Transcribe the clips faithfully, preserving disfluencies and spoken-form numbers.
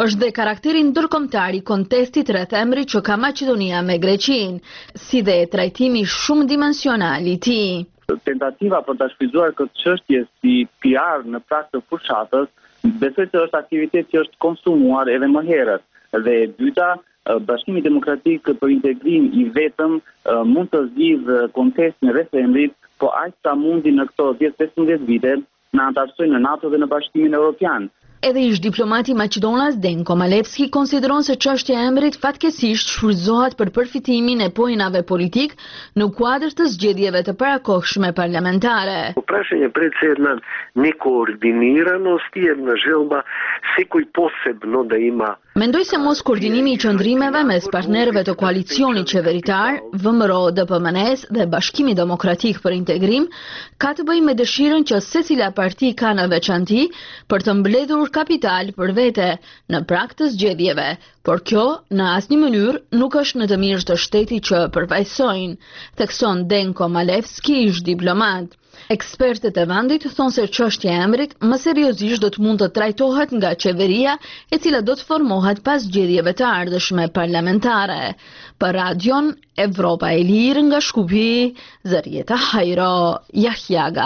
Është dhe karakteri ndërkombëtar i kontestit rreth emrit që ka Maqedonia me Greqinë, si dhe trajtimi shumë dimensional i tij. Tentativa për ta shfrytzuar këtë çështje si P R në prag të fushatës, besoj se është aktivitet që është konsumuar edhe më herët. Dhe e dyta, Bashkimi Demokratik për Integrim i vetëm mund të zgjidhë kontestin rreth emrit, po aq sa mundi në këto dhjetë pesëmbëdhjetë vite na antarësojnë në NATO dhe në Bashkimin Evropian. Edhe ish diplomati Maqedonas Denko Malevski konsideron se çështja e emrit fatkeqësisht shfrytëzohet për përfitimin e pojnave politik në kuadër të zgjedhjeve të parakohshme parlamentare. Prašenje predsjedna ni koordinirano s tjedna želba sekuj posebno da ima. Mendoj se mos koordinimi i qëndrimeve mes partnerëve të koalicionit qeveritar, V M R O, D P M N S dhe Bashkimi Demokratik për Integrim ka të bëjë me dëshirën që secila parti ka në veçanti për të mbledhur kapital për vete në prag të zgjedhjeve, por kjo në asnjë mënyrë nuk është në të mirë të shtetit që përfaqësojnë, thekson Denko Malevski, ish diplomat. Ekspertët e vendit thonë se çështja e emrit më seriozisht do të mund të trajtohet nga qeveria, e cila do të formohet pas zgjedhjeve të ardhshme parlamentare. Për Radion Evropa e Lirë nga Shkupi, Zarieta Hajro Jahjaga.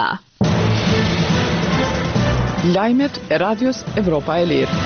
Lajmet e Radios Evropa e Lirë.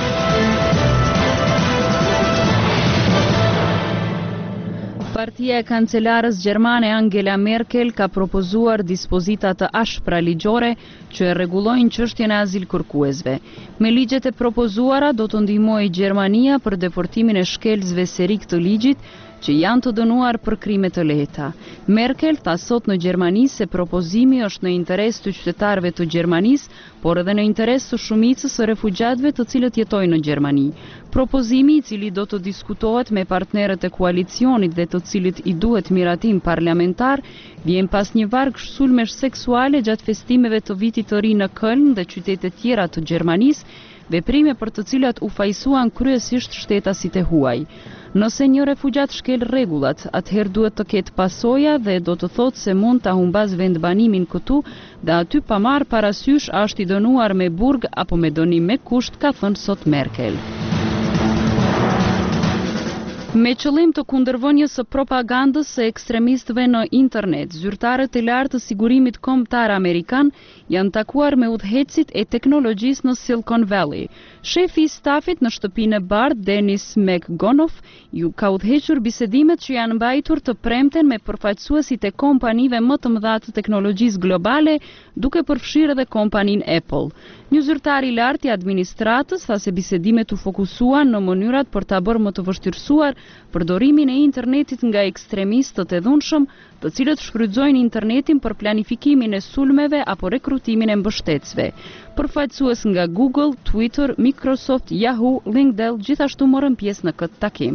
Partia e kancelarës gjermane Angela Merkel ka propozuar dispozita të ashpra ligjore që e rregullojnë çështjen e azil kërkuesve. Me ligjet e propozuara do të ndihmojë Gjermania për deportimin e shkelzve serik të ligjit që janë të dënuar për krime të lehta. Merkel tha sot në Gjermani se propozimi është në interes të qytetarëve të Gjermanisë, por edhe në interes të shumicës së refugjatëve të cilët jetojnë në Gjermani. Propozimi, i cili do të diskutohet me partnerët e koalicionit dhe të cilit i duhet miratim parlamentar, vjen pas një varg sulmesh seksuale gjatë festimeve të vitit të ri në Köln dhe qytete tjera të Gjermanisë, veprime për të cilat u fajsuan kryesisht shtetasit e huaj. Nëse një refugjat shkel rregullat, atëherë duhet të ketë pasoja dhe do të thotë se mund ta humbas vendbanimin këtu dhe aty pa marrë parasysh a është i dënuar me burg apo me dënim me kusht, ka thënë sot Merkel. Me qëllim të kundërvënies së propagandës së ekstremistëve në internet, zyrtarët e lartë të sigurimit kombëtar amerikan janë takuar me udhëhecit e teknologjisë në Silicon Valley. Shefi i stafit në shtëpinë e bardhë, Dennis McGonoff, ju ka udhëhequr bisedimet që janë mbajtur të premten me përfaqësuesit e kompanive më të mëdha të teknologjisë globale, duke përfshirë edhe kompaninë Apple. Një zyrtar i lartë i administratës tha se bisedimet u fokusuan në mënyrat për ta bërë më të vështirësuar përdorimin e internetit nga ekstremistët e dhunshëm, të cilët shfrytëzojnë internetin për planifikimin e sulmeve apo rekrutimin e mbështetësve. Përfaqësues nga Google, Twitter, Microsoft, Yahoo, LinkedIn gjithashtu morën pjesë në këtë takim.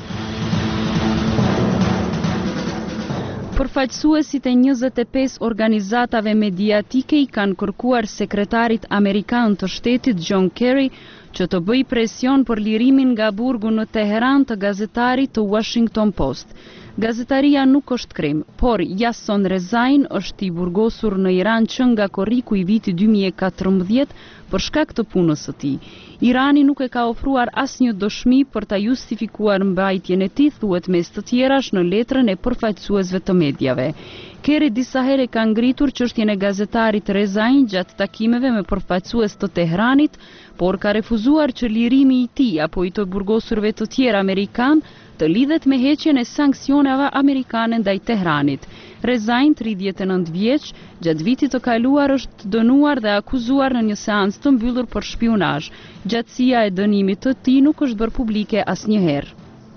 Përfaqësuesit e njëzet e pesë organizatave mediatike i kanë kërkuar sekretarit amerikan të shtetit John Kerry që të bëj presion për lirimin nga burgu në Teheran të gazetarit të Washington Post. Gazetaria nuk është krim, por Jason Rezain është i burgosur në Iran që nga korriku i vitit dy mijë e katërmbëdhjetë për shkak të punës së tij. Irani nuk e ka ofruar asnjë dëshmi për ta justifikuar mbajtjen e tij, thuhet mes të tjerash në letrën e përfaqësuesve të medjave. Kerry disa herë ka ngritur çështjen e gazetarit Rezain gjatë takimeve me përfaqësues të Teheranit, por ka refuzuar që lirimi i tij apo i të burgosurve të tjerë amerikan të lidhet me heqjen e sanksioneve amerikane ndaj Teheranit. Rezain, tridhjetë e nëntë vjeç, gjatë vitit të kaluar është dënuar dhe akuzuar në një seancë të mbyllur për shpionazh. Gjatësia e dënimit të tij nuk është bërë publike asnjëherë.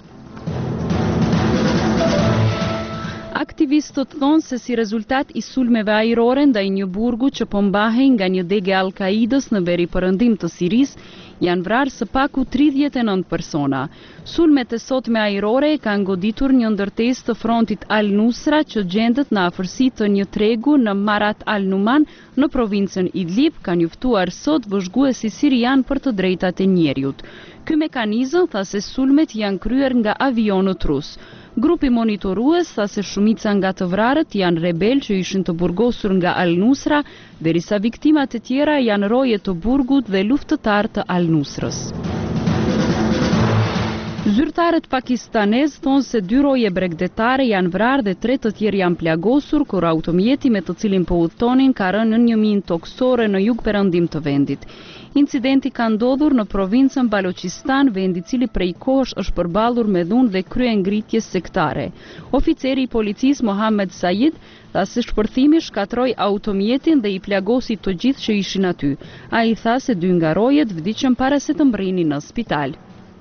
Aktivistët thonë se si rezultat i sulmeve ajrore ndaj një burgu që po mbahej nga një dege Al-Qaidës në veriperëndim të Sirisë, janë vrarë së paku tridhjetë e nëntë persona. Sulmet e sotme ajrore kanë goditur një ndërtesë të frontit Al-Nusra që gjendet në afërsi të një tregu në Marat Al-Numan në provincën Idlib, ka njoftuar sot vëzhguesi sirian për të drejtat e njeriut. Ky mekanizëm tha se sulmet janë kryer nga avionët rus. Grupi monitorues tha se shumica nga të vrarët janë rebel që ishin të burgosur nga Al-Nusra, derisa viktimat e tjera janë roje të burgut dhe luftëtar të Al-Nusrës. Zyrtarët pakistanez thonë se dy roje bregdetare janë vrarë dhe tre të tjerë janë plagosur kur automjeti me të cilin po udhtonin ka rënë në një minë toksore në jug-perëndim të vendit. Incidenti ka ndodhur në provincën Balochistan, vendi i cili prej kohësh është përballur me dhunë dhe krye ngritje sektare. Oficeri i policisë Mohammed Said tha se shpërthimi shkatroi automjetin dhe i plagosi të gjithë që ishin aty. Ai tha se dy nga rojet vdiqën para se të mbrinin në spital.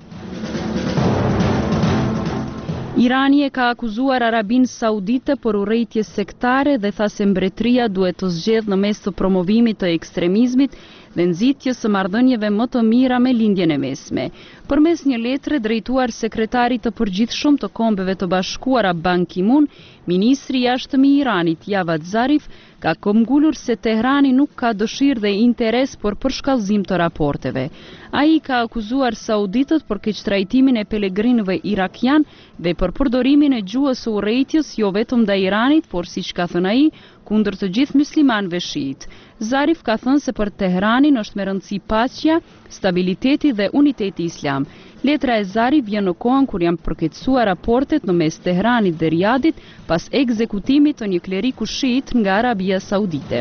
Irani e ka akuzuar Arabinë Saudite për urrejtje sektare dhe tha se mbretëria duhet të zgjedhë në mes të promovimit të ekstremizmit dhe nxitjes së marrëdhënieve më të mira me lindjen e mesme. Përmes një letre drejtuar sekretarit të përgjithshëm të Kombeve të Bashkuara Ban Ki-moon, ministri i jashtëm i Iranit Javad Zarif ka këmbgulur se Tehrani nuk ka dëshirë dhe interes për përshkallëzim të raporteve. Ai ka akuzuar sauditët për keqtrajtimin e pelegrinëve irakian dhe për përdorimin e gjuhës së urrejtjes jo vetëm ndaj Iranit, por siç ka thënë ai, kundër të gjithë muslimanëve shiit. Zarif ka thënë se për Tehranin është me rëndësi paqja, stabiliteti dhe uniteti islam. Letra e Zarif vjen në kohën kur janë përkeqësuar raportet në mes Tehranit dhe Riyadit pas ekzekutimit të një kleriku shiit nga Arabia Saudite.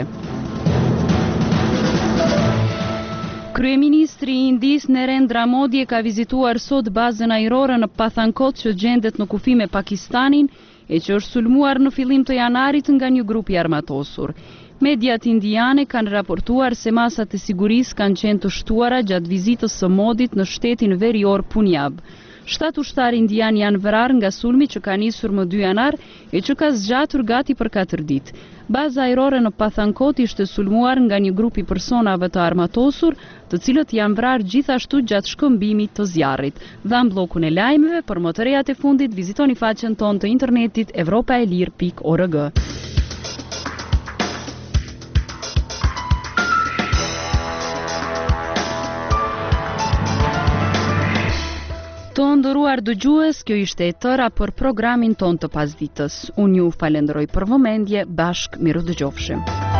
Kryeministri i Indisë Narendra Modi e ka vizituar sot bazën ajrore në Pathankot që gjendet në kufi me Pakistanin e që është sulmuar në fillim të janarit nga një grup i armatosur. Mediat indiane kanë raportuar se masat e sigurisë kanë qenë të shtuara gjatë vizitës së Modit në shtetin verior Punjab. Shtat ushtar indian janë vrarë nga sulmi që ka nisur më dy janar e që ka zgjatur gati për katër ditë. Baza ajrore në Pathankot ishte sulmuar nga një grup i personave të armatosur, të cilët janë vrarë gjithashtu gjatë shkëmbimit të zjarrit. Dha bllokun e lajmeve, për më të rejat e fundit vizitoni faqen tonë të internetit evropaelir pikë org. Të nderuar dëgjues, kjo ishte e tëra për programin ton të pasditës. Unë ju falenderoj për vëmendje, bashkë miru dëgjofshim.